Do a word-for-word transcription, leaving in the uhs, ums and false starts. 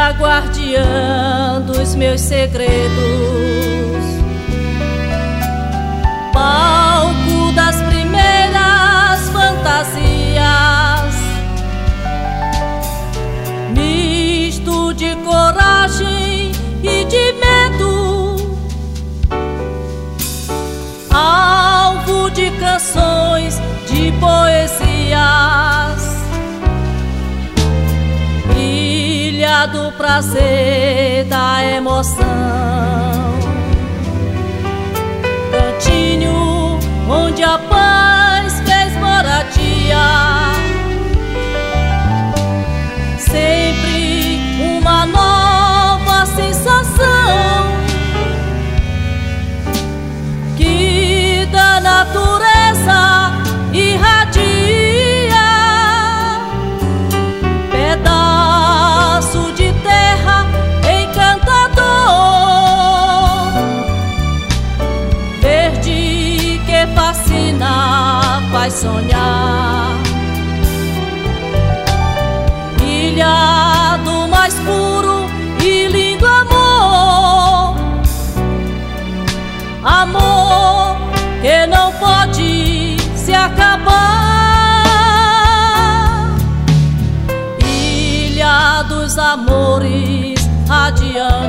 ilha guardiã dos meus segredos, palco das primeiras fantasias, misto de coragem e de medo, alvo de canções, de poesias, ilha do prazer, da emoção, cantinho onde a paz fez moradia, sempre uma nova sensação que da natureza irradia, pedaço de terra encantador, verde que fascina, faz sonhar, ilha do mais puro e lindo amor, amor que não pode se acabar, ilha dos amores radiantes.